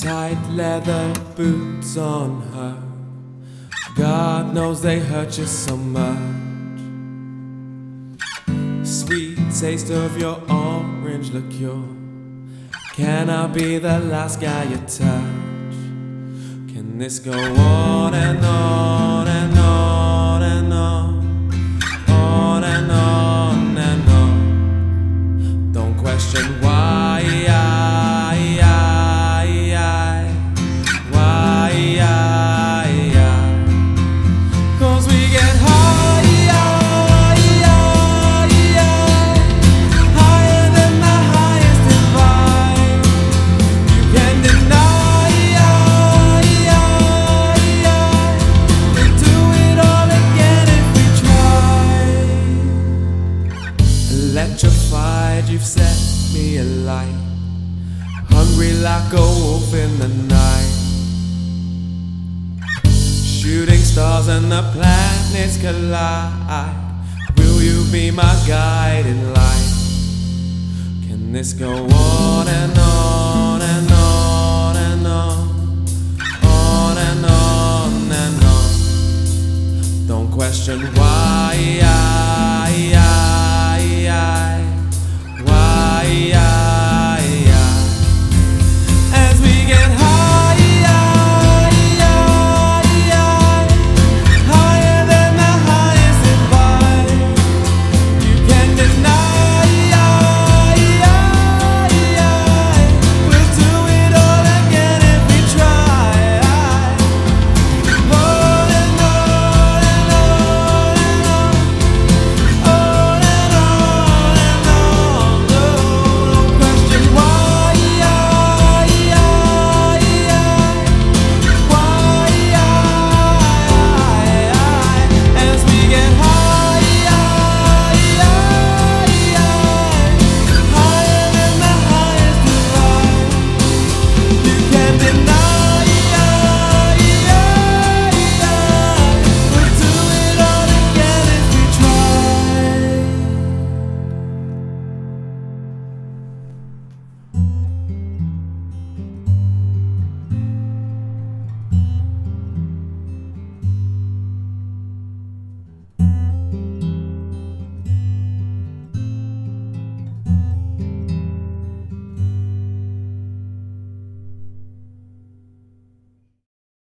tight leather boots on her. God knows they hurt you so much. Sweet taste of your orange liqueur. Can I be the last guy you touch? Can this go on and on and on and on, on and on and on? Don't question why cause we get higher than the highest divine. You can deny we do it all again if we try. Electrified, you've set me alight, hungry like a wolf in the night. Shooting stars and the planets collide. Will you be my guiding light? Can this go on and on and on and on, on and on and on? Don't question why